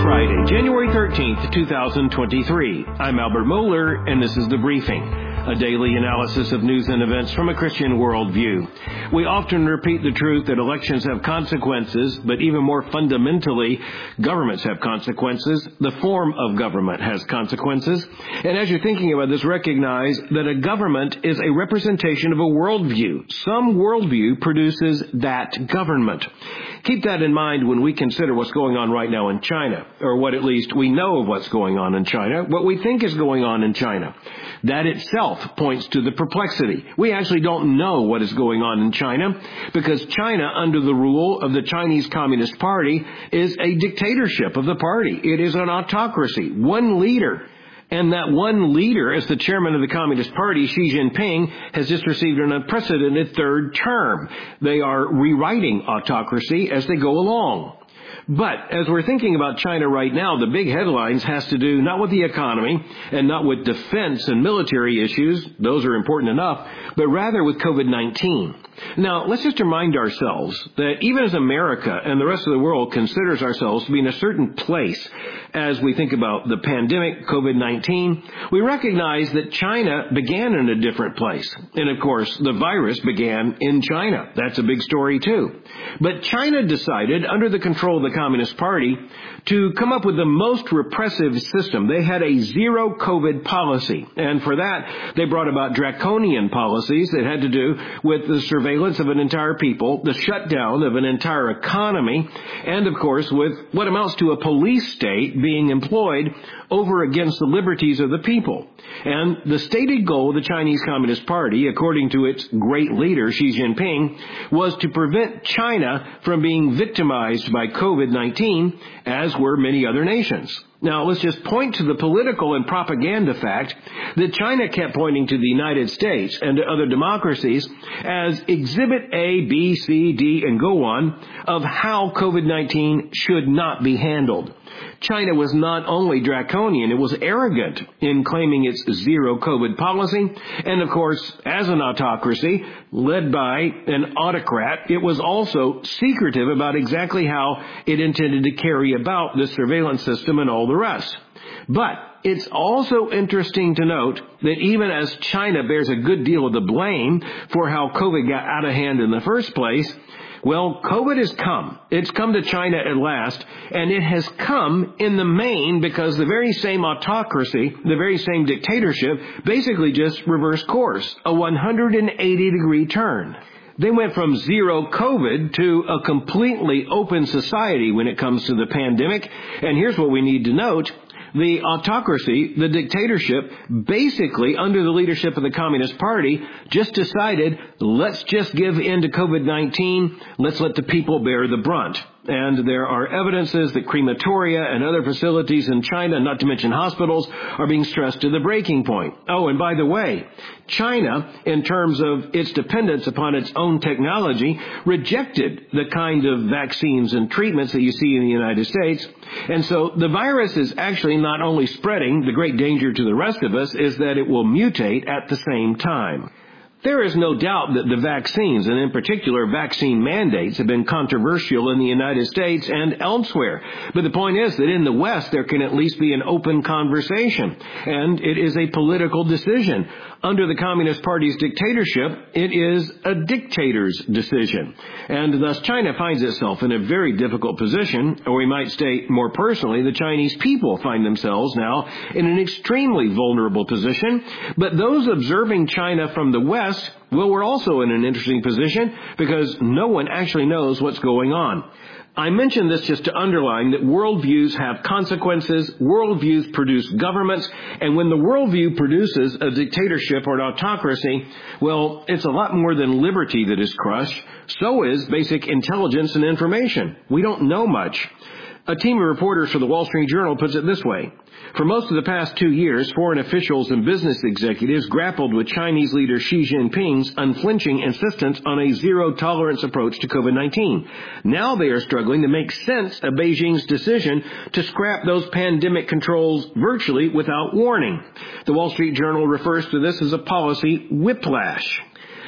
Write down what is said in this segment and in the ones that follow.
Friday, January 13th, 2023. I'm Albert Mohler, and this is The Briefing, a daily analysis of news and events from a Christian worldview. We often repeat the truth that elections have consequences, but even more fundamentally, governments have consequences. The form of government has consequences. And as you're thinking about this, recognize that a government is a representation of a worldview. Some worldview produces that government. Keep that in mind when we consider what's going on right now in China, or what at least we know of what's going on in China, what we think is going on in China. That itself points to the perplexity. We actually don't know what is going on in China because China, under the rule of the Chinese Communist Party, is a dictatorship of the party. It is an autocracy, one leader. And that one leader, as the chairman of the Communist Party, Xi Jinping, has just received an unprecedented third term. They are rewriting autocracy as they go along. But as we're thinking about China right now, the big headlines has to do not with the economy and not with defense and military issues. Those are important enough, but rather with COVID-19. Now, let's just remind ourselves that even as America and the rest of the world considers ourselves to be in a certain place as we think about the pandemic, COVID-19, we recognize that China began in a different place. And of course, the virus began in China. That's a big story too. But China decided, under the control of the Communist Party, to come up with the most repressive system. They had a zero COVID policy. And for that, they brought about draconian policies that had to do with the surveillance of an entire people, the shutdown of an entire economy, and of course with what amounts to a police state being employed over against the liberties of the people. And the stated goal of the Chinese Communist Party, according to its great leader, Xi Jinping, was to prevent China from being victimized by COVID-19, as were many other nations. Now, let's just point to the political and propaganda fact that China kept pointing to the United States and to other democracies as Exhibit A, B, C, D, and go on of how COVID-19 should not be handled. China was not only draconian, it was arrogant in claiming its zero COVID policy. And of course, as an autocracy led by an autocrat, it was also secretive about exactly how it intended to carry about the surveillance system and all the rest. But it's also interesting to note that even as China bears a good deal of the blame for how COVID got out of hand in the first place, well, COVID has come. It's come to China at last, and it has come in the main because the very same autocracy, the very same dictatorship, basically just reversed course, a 180-degree turn. They went from zero COVID to a completely open society when it comes to the pandemic, and here's what we need to note. The autocracy, the dictatorship, basically under the leadership of the Communist Party, just decided, let's just give in to COVID-19, let's let the people bear the brunt. And there are evidences that crematoria and other facilities in China, not to mention hospitals, are being stressed to the breaking point. Oh, and by the way, China, in terms of its dependence upon its own technology, rejected the kind of vaccines and treatments that you see in the United States. And so the virus is actually not only spreading, the great danger to the rest of us is that it will mutate at the same time. There is no doubt that the vaccines, and in particular vaccine mandates, have been controversial in the United States and elsewhere. But the point is that in the West, there can at least be an open conversation, and it is a political decision. Under the Communist Party's dictatorship, it is a dictator's decision. And thus China finds itself in a very difficult position, or we might state more personally, the Chinese people find themselves now in an extremely vulnerable position. But those observing China from the West, well, we're also in an interesting position because no one actually knows what's going on. I mention this just to underline that worldviews have consequences, worldviews produce governments, and when the worldview produces a dictatorship or an autocracy, well, it's a lot more than liberty that is crushed. So is basic intelligence and information. We don't know much. A team of reporters for the Wall Street Journal puts it this way. For most of the past 2 years, foreign officials and business executives grappled with Chinese leader Xi Jinping's unflinching insistence on a zero-tolerance approach to COVID-19. Now they are struggling to make sense of Beijing's decision to scrap those pandemic controls virtually without warning. The Wall Street Journal refers to this as a policy whiplash.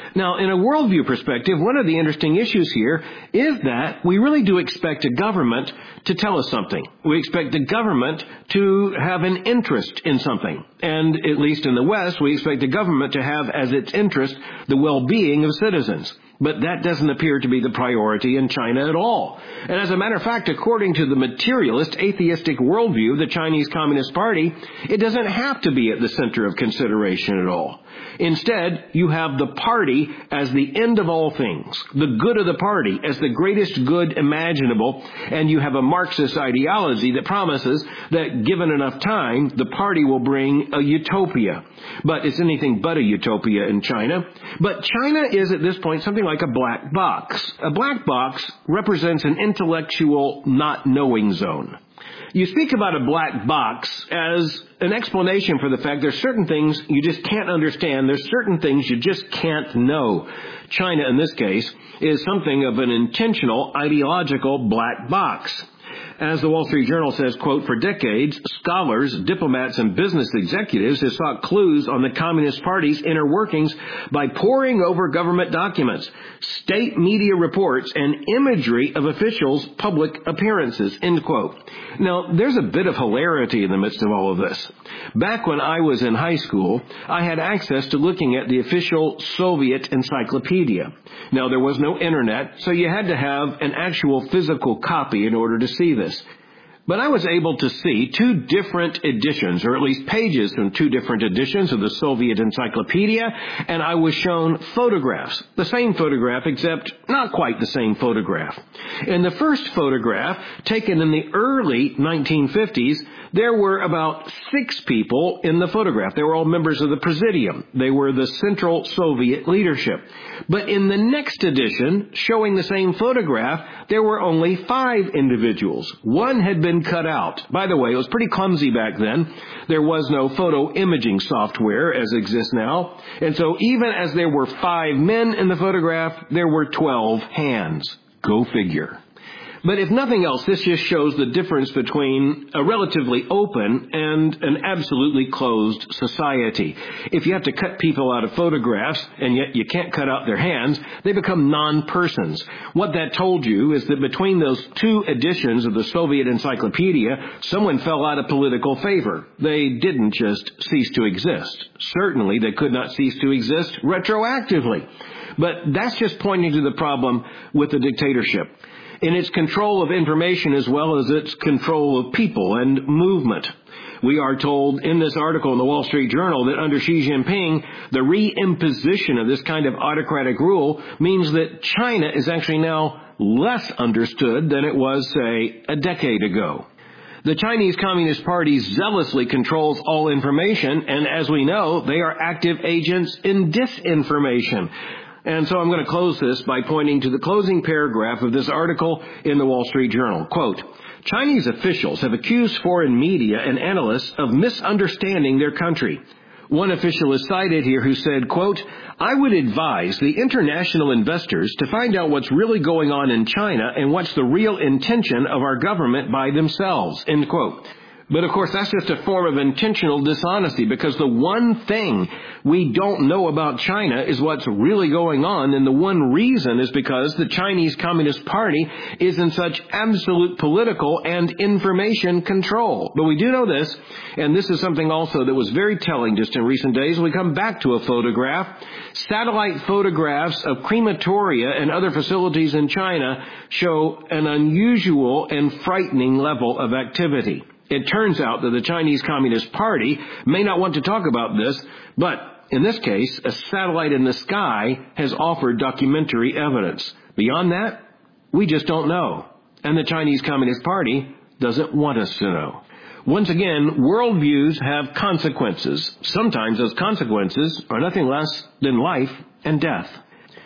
Now, in a worldview perspective, one of the interesting issues here is that we really do expect a government to tell us something. We expect the government to have an interest in something. And at least in the West, we expect the government to have as its interest the well-being of citizens. But that doesn't appear to be the priority in China at all. And as a matter of fact, according to the materialist, atheistic worldview of the Chinese Communist Party, it doesn't have to be at the center of consideration at all. Instead, you have the party as the end of all things, the good of the party as the greatest good imaginable, and you have a Marxist ideology that promises that given enough time, the party will bring a utopia. But it's anything but a utopia in China. But China is at this point something like a black box. A black box represents an intellectual not knowing zone. You speak about a black box as an explanation for the fact there's certain things you just can't understand. There's certain things you just can't know. China, in this case, is something of an intentional ideological black box. As the Wall Street Journal says, quote, for decades, scholars, diplomats, and business executives have sought clues on the Communist Party's inner workings by poring over government documents, state media reports, and imagery of officials' public appearances, end quote. Now, there's a bit of hilarity in the midst of all of this. Back when I was in high school, I had access to looking at the official Soviet encyclopedia. Now, there was no internet, so you had to have an actual physical copy in order to see this. But I was able to see two different editions, or at least pages from two different editions of the Soviet encyclopedia, and I was shown photographs. The same photograph, except not quite the same photograph. In the first photograph, taken in the early 1950s, there were about 6 people in the photograph. They were all members of the Presidium. They were the Central Soviet leadership. But in the next edition, showing the same photograph, there were only 5 individuals. One had been cut out. By the way, it was pretty clumsy back then. There was no photo imaging software as exists now. And so even as there were 5 men in the photograph, there were 12 hands. Go figure. But if nothing else, this just shows the difference between a relatively open and an absolutely closed society. If you have to cut people out of photographs, and yet you can't cut out their hands, they become non-persons. What that told you is that between those 2 editions of the Soviet encyclopedia, someone fell out of political favor. They didn't just cease to exist. Certainly, they could not cease to exist retroactively. But that's just pointing to the problem with the dictatorship. In its control of information as well as its control of people and movement. We are told in this article in the Wall Street Journal that under Xi Jinping, the re-imposition of this kind of autocratic rule means that China is actually now less understood than it was, say, a decade ago. The Chinese Communist Party zealously controls all information, and as we know, they are active agents in disinformation. And so I'm going to close this by pointing to the closing paragraph of this article in the Wall Street Journal. Quote, Chinese officials have accused foreign media and analysts of misunderstanding their country. One official is cited here who said, quote, I would advise the international investors to find out what's really going on in China and what's the real intention of our government by themselves, end quote. But, of course, that's just a form of intentional dishonesty because the one thing we don't know about China is what's really going on, and the one reason is because the Chinese Communist Party is in such absolute political and information control. But we do know this, and this is something also that was very telling just in recent days. We come back to a photograph. Satellite photographs of crematoria and other facilities in China show an unusual and frightening level of activity. It turns out that the Chinese Communist Party may not want to talk about this, but in this case, a satellite in the sky has offered documentary evidence. Beyond that, we just don't know. And the Chinese Communist Party doesn't want us to know. Once again, worldviews have consequences. Sometimes those consequences are nothing less than life and death.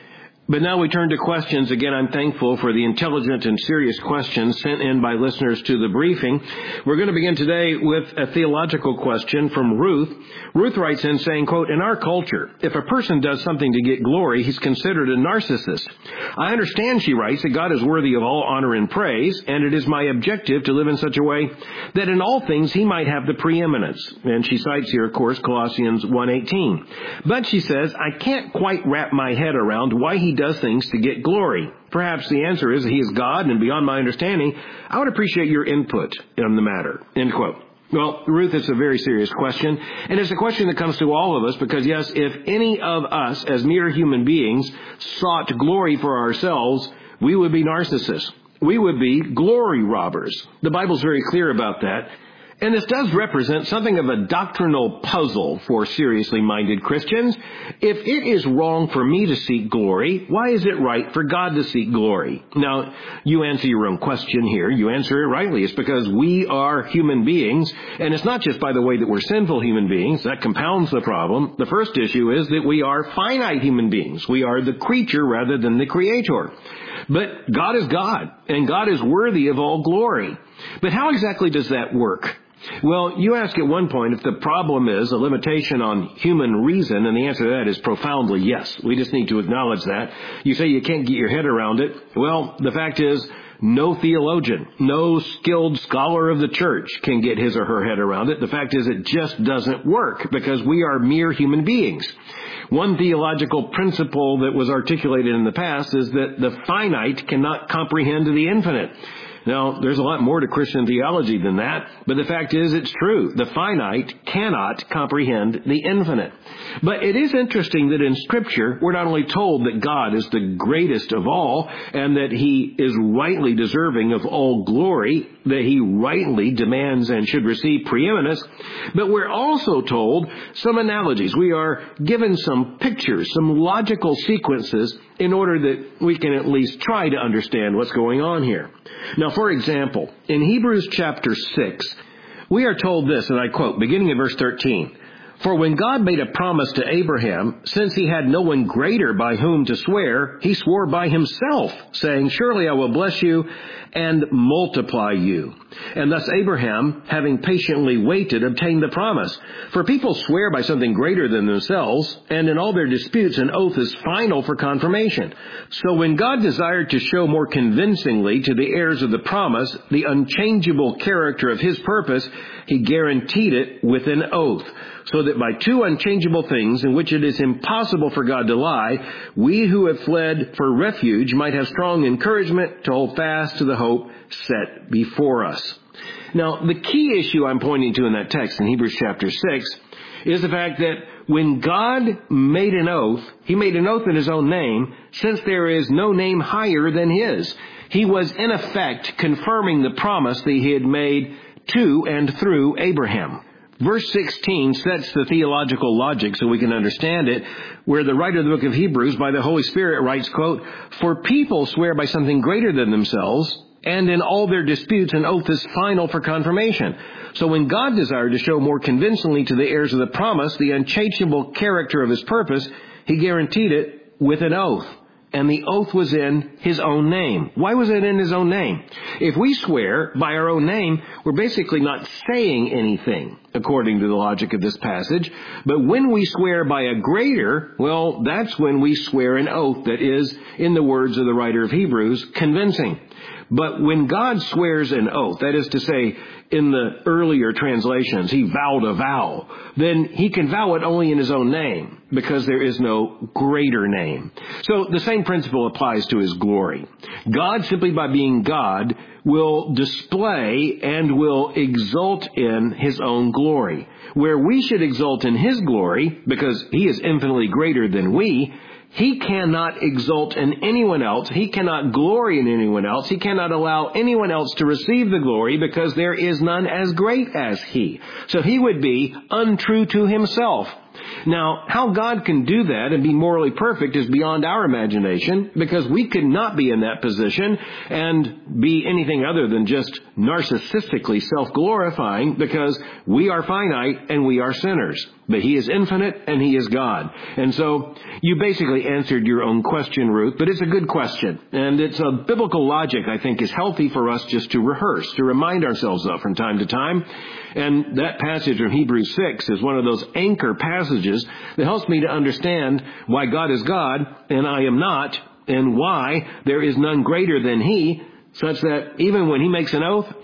But now we turn to questions. Again, I'm thankful for the intelligent and serious questions sent in by listeners to the briefing. We're going to begin today with a theological question from Ruth. Ruth writes in saying, quote, "In our culture, if a person does something to get glory, he's considered a narcissist. I understand," she writes, "that God is worthy of all honor and praise, and it is my objective to live in such a way that in all things he might have the preeminence." And she cites here, of course, Colossians 1:18. But she says, "I can't quite wrap my head around why he does things to get glory. Perhaps the answer is he is God, and beyond my understanding, I would appreciate your input on the matter." End quote. Well, Ruth, it's a very serious question, and it's a question that comes to all of us because, yes, if any of us as mere human beings sought glory for ourselves, we would be narcissists. We would be glory robbers. The Bible's very clear about that. And this does represent something of a doctrinal puzzle for seriously minded Christians. If it is wrong for me to seek glory, why is it right for God to seek glory? Now, you answer your own question here. You answer it rightly. It's because we are human beings, and it's not just by the way that we're sinful human beings. That compounds the problem. The first issue is that we are finite human beings. We are the creature rather than the creator. But God is God, and God is worthy of all glory. But how exactly does that work? Well, you ask at one point if the problem is a limitation on human reason, and the answer to that is profoundly yes. We just need to acknowledge that. You say you can't get your head around it. Well, the fact is, no theologian, no skilled scholar of the church can get his or her head around it. The fact is, it just doesn't work because we are mere human beings. One theological principle that was articulated in the past is that the finite cannot comprehend the infinite. Now, there's a lot more to Christian theology than that, but the fact is it's true. The finite cannot comprehend the infinite. But it is interesting that in Scripture, we're not only told that God is the greatest of all and that He is rightly deserving of all glory, that He rightly demands and should receive preeminence, but we're also told some analogies. We are given some pictures, some logical sequences in order that we can at least try to understand what's going on here. Now, for example, in Hebrews chapter 6, we are told this, and I quote, beginning in verse 13, "For when God made a promise to Abraham, since he had no one greater by whom to swear, he swore by himself, saying, 'Surely I will bless you and multiply you.' And thus Abraham, having patiently waited, obtained the promise. For people swear by something greater than themselves, and in all their disputes an oath is final for confirmation. So when God desired to show more convincingly to the heirs of the promise the unchangeable character of His purpose, He guaranteed it with an oath, so that by two unchangeable things in which it is impossible for God to lie, we who have fled for refuge might have strong encouragement to hold fast to the hope set before us." Now, the key issue I'm pointing to in that text in Hebrews chapter 6 is the fact that when God made an oath, He made an oath in His own name, since there is no name higher than His. He was, in effect, confirming the promise that He had made to and through Abraham. Verse 16 sets the theological logic so we can understand it, where the writer of the book of Hebrews, by the Holy Spirit, writes, quote, "For people swear by something greater than themselves, and in all their disputes an oath is final for confirmation. So when God desired to show more convincingly to the heirs of the promise the unchangeable character of His purpose, He guaranteed it with an oath. And the oath was in His own name." Why was it in His own name? If we swear by our own name, we're basically not saying anything, according to the logic of this passage. But when we swear by a greater, well, that's when we swear an oath that is, in the words of the writer of Hebrews, convincing. But when God swears an oath, that is to say, in the earlier translations, He vowed a vow, then He can vow it only in His own name, because there is no greater name. So the same principle applies to His glory. God, simply by being God, will display and will exult in His own glory. Where we should exult in His glory, because He is infinitely greater than we, He cannot exult in anyone else. He cannot glory in anyone else. He cannot allow anyone else to receive the glory because there is none as great as He. So He would be untrue to Himself. Now, how God can do that and be morally perfect is beyond our imagination, because we could not be in that position and be anything other than just narcissistically self-glorifying, because we are finite and we are sinners. But He is infinite and He is God. And so you basically answered your own question, Ruth, but it's a good question. And it's a biblical logic, I think, is healthy for us just to rehearse, to remind ourselves of from time to time. And that passage from Hebrews 6 is one of those anchor passages that helps me to understand why God is God and I am not, and why there is none greater than He, such that even when He makes an oath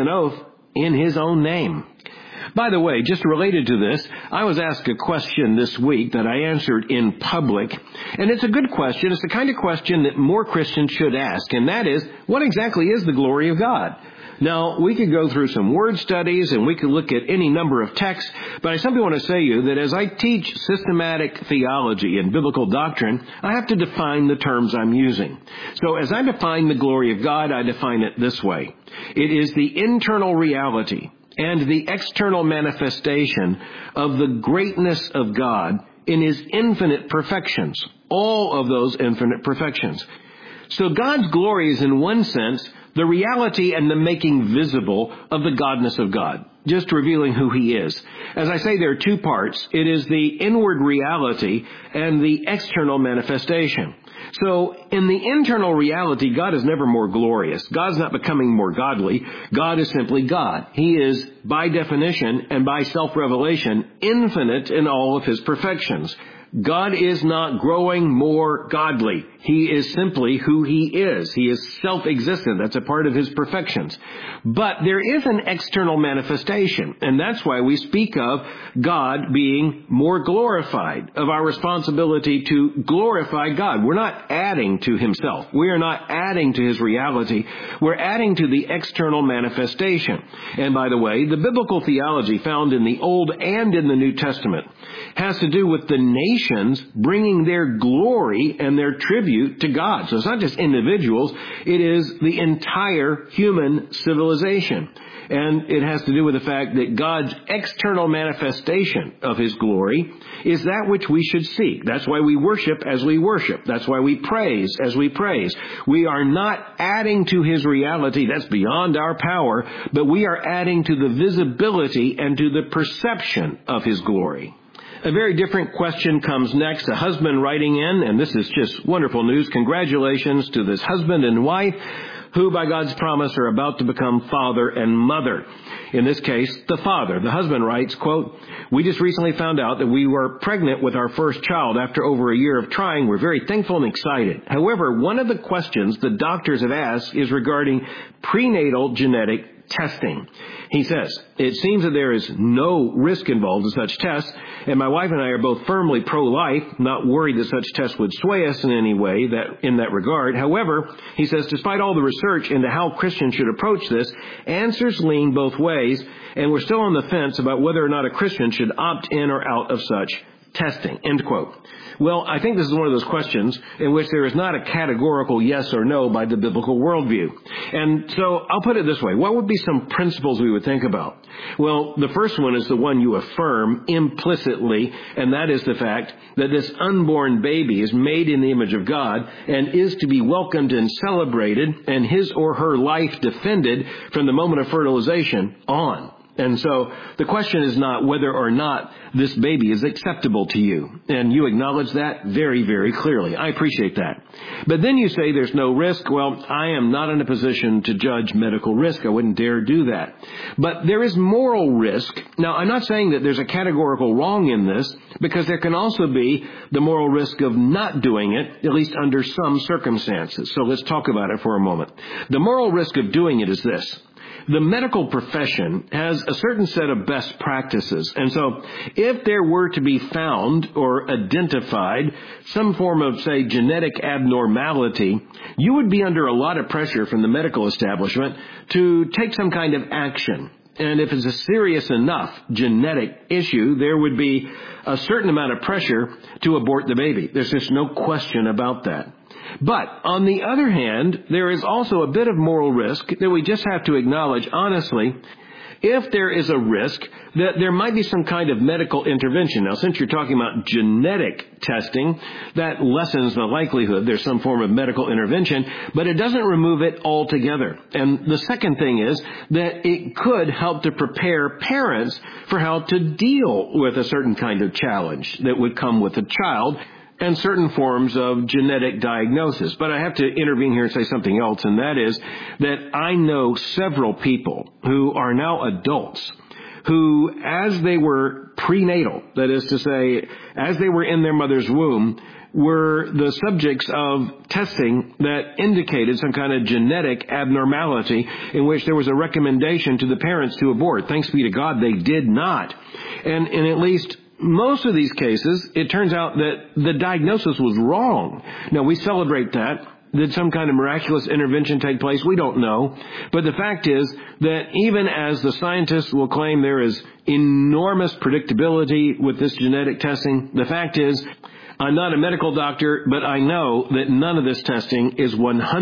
in His own name. By the way, just related to this, I was asked a question this week that I answered in public, and it's a good question. It's the kind of question that more Christians should ask, and that is, what exactly is the glory of God? Now, we could go through some word studies and we could look at any number of texts, but I simply want to say to you that as I teach systematic theology and biblical doctrine, I have to define the terms I'm using. So as I define the glory of God, I define it this way. It is the internal reality and the external manifestation of the greatness of God in His infinite perfections, all of those infinite perfections. So God's glory is, in one sense, the reality and the making visible of the godness of God, just revealing who He is. As I say, there are two parts. It is the inward reality and the external manifestation. So in the internal reality, God is never more glorious. God's not becoming more godly. God is simply God. He is, by definition and by self-revelation, infinite in all of His perfections. God is not growing more godly. He is simply who He is. He is self-existent. That's a part of His perfections. But there is an external manifestation, and that's why we speak of God being more glorified, of our responsibility to glorify God. We're not adding to Himself. We are not adding to His reality. We're adding to the external manifestation. And by the way, the biblical theology found in the Old and in the New Testament has to do with the nations bringing their glory and their tribute to God. So it's not just individuals, it is the entire human civilization. And it has to do with the fact that God's external manifestation of His glory is that which we should seek. That's why we worship as we worship. That's why we praise as we praise. We are not adding to His reality. That's beyond our power. But we are adding to the visibility and to the perception of His glory. A very different question comes next. A husband writing in, and this is just wonderful news. Congratulations to this husband and wife who, by God's promise, are about to become father and mother. In this case, the father. The husband writes, quote, "We just recently found out that we were pregnant with our first child after over a year of trying. We're very thankful and excited. However, one of the questions the doctors have asked is regarding prenatal genetic testing." He says, "It seems that there is no risk involved in such tests, and my wife and I are both firmly pro-life, not worried that such tests would sway us in any way in that regard. However," he says, "despite all the research into how Christians should approach this, answers lean both ways, and we're still on the fence about whether or not a Christian should opt in or out of such testing." End quote. Well, I think this is one of those questions in which there is not a categorical yes or no by the biblical worldview. And so I'll put it this way. What would be some principles we would think about? Well, the first one is the one you affirm implicitly, and that is the fact that this unborn baby is made in the image of God and is to be welcomed and celebrated, and his or her life defended from the moment of fertilization on. And so the question is not whether or not this baby is acceptable to you. And you acknowledge that very, very clearly. I appreciate that. But then you say there's no risk. Well, I am not in a position to judge medical risk. I wouldn't dare do that. But there is moral risk. Now, I'm not saying that there's a categorical wrong in this, because there can also be the moral risk of not doing it, at least under some circumstances. So let's talk about it for a moment. The moral risk of doing it is this. The medical profession has a certain set of best practices. And so if there were to be found or identified some form of, say, genetic abnormality, you would be under a lot of pressure from the medical establishment to take some kind of action. And if it's a serious enough genetic issue, there would be a certain amount of pressure to abort the baby. There's just no question about that. But on the other hand, there is also a bit of moral risk that we just have to acknowledge honestly. if there is a risk that there might be some kind of medical intervention. Now, since you're talking about genetic testing, that lessens the likelihood there's some form of medical intervention, but it doesn't remove it altogether. And the second thing is that it could help to prepare parents for how to deal with a certain kind of challenge that would come with a child and certain forms of genetic diagnosis. But I have to intervene here and say something else, and that is that I know several people who are now adults who, as they were prenatal, that is to say, as they were in their mother's womb, were the subjects of testing that indicated some kind of genetic abnormality in which there was a recommendation to the parents to abort. Thanks be to God, they did not. And in at least most of these cases, it turns out that the diagnosis was wrong. Now, we celebrate that. Did some kind of miraculous intervention take place? We don't know. But the fact is that even as the scientists will claim there is enormous predictability with this genetic testing, the fact is, I'm not a medical doctor, but I know that none of this testing is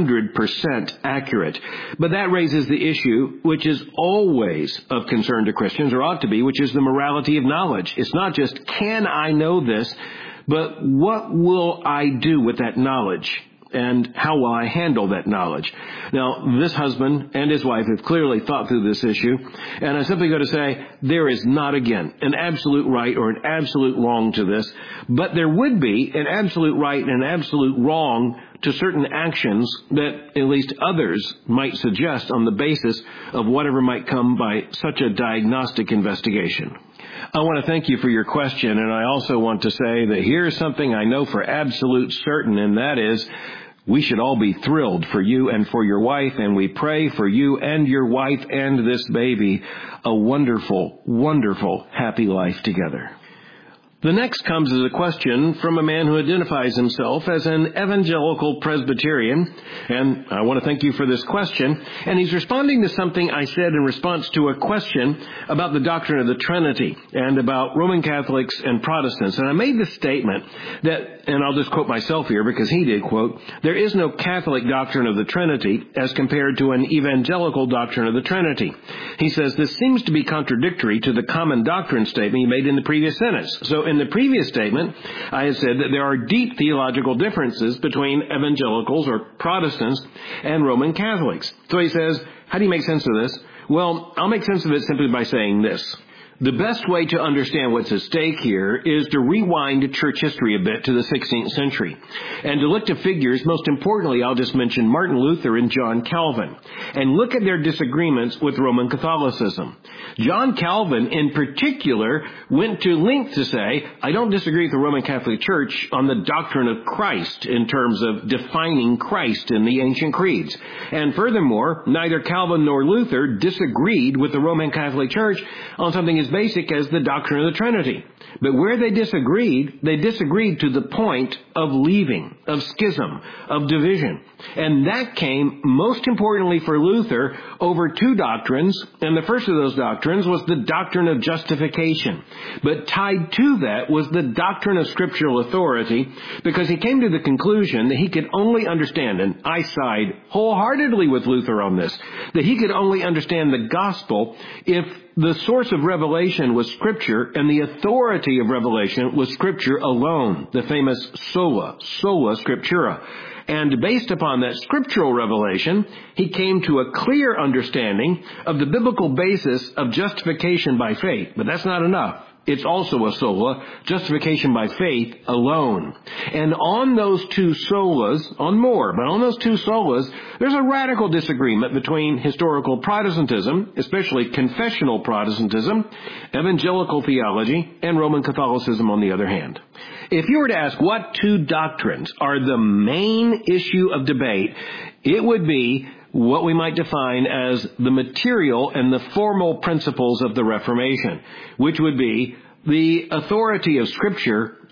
100% accurate. But that raises the issue, which is always of concern to Christians, or ought to be, which is the morality of knowledge. It's not just, can I know this, but what will I do with that knowledge? And how will I handle that knowledge? Now, this husband and his wife have clearly thought through this issue, and I'm simply going to say there is not, again, an absolute right or an absolute wrong to this, but there would be an absolute right and an absolute wrong to certain actions that at least others might suggest on the basis of whatever might come by such a diagnostic investigation. I want to thank you for your question, and I also want to say that here's something I know for absolute certain, and that is we should all be thrilled for you and for your wife, and we pray for you and your wife and this baby a wonderful, wonderful, happy life together. The next comes as a question from a man who identifies himself as an evangelical Presbyterian, and I want to thank you for this question. And he's responding to something I said in response to a question about the doctrine of the Trinity and about Roman Catholics and Protestants. And I made the statement that, and I'll just quote myself here because he did quote, there is no Catholic doctrine of the Trinity as compared to an evangelical doctrine of the Trinity. He says this seems to be contradictory to the common doctrine statement he made in the previous sentence. So in the previous statement, I had said that there are deep theological differences between evangelicals or Protestants and Roman Catholics. So he says, how do you make sense of this? Well, I'll make sense of it simply by saying this. The best way to understand what's at stake here is to rewind church history a bit to the 16th century and to look to figures, most importantly, I'll just mention Martin Luther and John Calvin, and look at their disagreements with Roman Catholicism. John Calvin, in particular, went to length to say, I don't disagree with the Roman Catholic Church on the doctrine of Christ in terms of defining Christ in the ancient creeds. And furthermore, neither Calvin nor Luther disagreed with the Roman Catholic Church on something as basic as the doctrine of the Trinity. But where they disagreed to the point of leaving, of schism, of division. And that came, most importantly for Luther, over two doctrines, and the first of those doctrines was the doctrine of justification. But tied to that was the doctrine of scriptural authority, because he came to the conclusion that he could only understand, and I side wholeheartedly with Luther on this, that he could only understand the gospel if the source of revelation was Scripture, and the authority of revelation was Scripture alone, the famous sola scriptura. And based upon that scriptural revelation, he came to a clear understanding of the biblical basis of justification by faith. But that's not enough. It's also a sola, justification by faith alone. And on those two solas, on those two solas, there's a radical disagreement between historical Protestantism, especially confessional Protestantism, evangelical theology, and Roman Catholicism on the other hand. If you were to ask what two doctrines are the main issue of debate, it would be what we might define as the material and the formal principles of the Reformation, which would be the authority of Scripture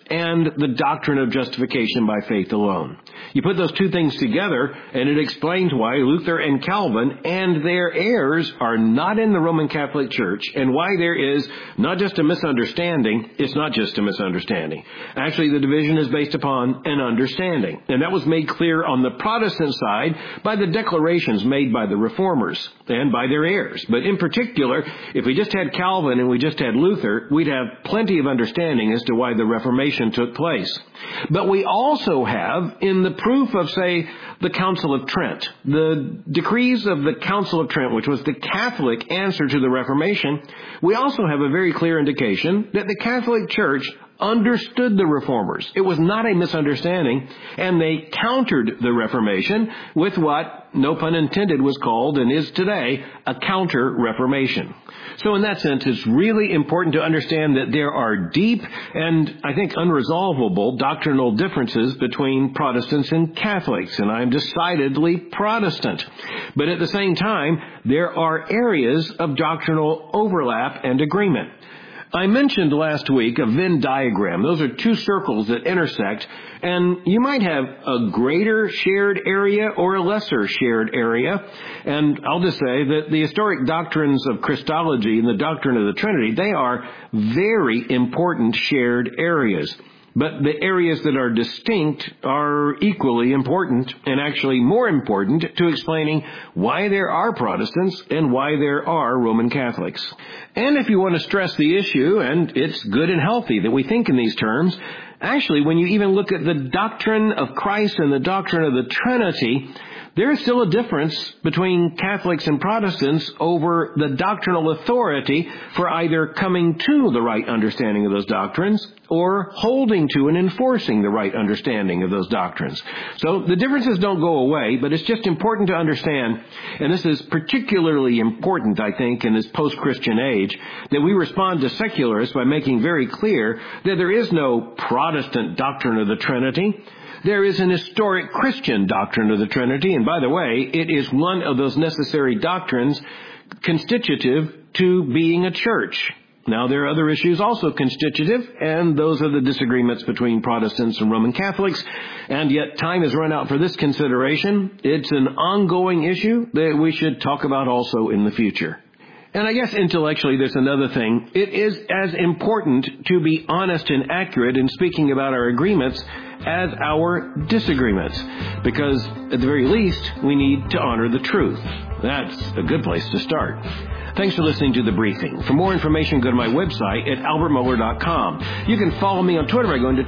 and the doctrine of justification by faith alone. You put those two things together, and it explains why Luther and Calvin and their heirs are not in the Roman Catholic Church, and why there is not just a misunderstanding, it's not just a misunderstanding. Actually, the division is based upon an understanding, and that was made clear on the Protestant side by the declarations made by the Reformers and by their heirs. But in particular, if we just had Calvin and we just had Luther, we'd have plenty of understanding as to why the Reformation took place. But we also have, in the proof of, say, the Council of Trent, the decrees of the Council of Trent, which was the Catholic answer to the Reformation, we also have a very clear indication that the Catholic Church understood the Reformers. It was not a misunderstanding, and they countered the Reformation with what, no pun intended, was called and is today a counter-Reformation. So in that sense, it's really important to understand that there are deep and, I think, unresolvable doctrinal differences between Protestants and Catholics, and I'm decidedly Protestant. But at the same time, there are areas of doctrinal overlap and agreement. I mentioned last week a Venn diagram. Those are two circles that intersect, and you might have a greater shared area or a lesser shared area. And I'll just say that the historic doctrines of Christology and the doctrine of the Trinity, they are very important shared areas. But the areas that are distinct are equally important, and actually more important, to explaining why there are Protestants and why there are Roman Catholics. And if you want to stress the issue, and it's good and healthy that we think in these terms, actually, when you even look at the doctrine of Christ and the doctrine of the Trinity, there is still a difference between Catholics and Protestants over the doctrinal authority for either coming to the right understanding of those doctrines or holding to and enforcing the right understanding of those doctrines. So the differences don't go away, but it's just important to understand, and this is particularly important, I think, in this post-Christian age, that we respond to secularists by making very clear that there is no Protestant doctrine of the Trinity. There is an historic Christian doctrine of the Trinity, and by the way, it is one of those necessary doctrines constitutive to being a church. Now, there are other issues also constitutive, and those are the disagreements between Protestants and Roman Catholics, and yet time has run out for this consideration. It's an ongoing issue that we should talk about also in the future. And I guess intellectually there's another thing. It is as important to be honest and accurate in speaking about our agreements as our disagreements, because at the very least we need to honor the truth. That's a good place to start. Thanks for listening to The Briefing. For more information, go to my website at albertmohler.com. You can follow me on Twitter by going to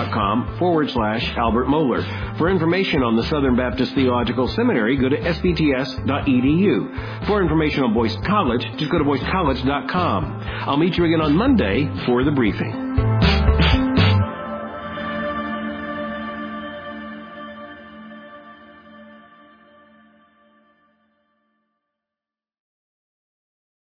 twitter.com/Albert Mohler. For information on the Southern Baptist Theological Seminary, go to sbts.edu. For information on Boyce College, just go to boycecollege.com. I'll meet you again on Monday for The Briefing.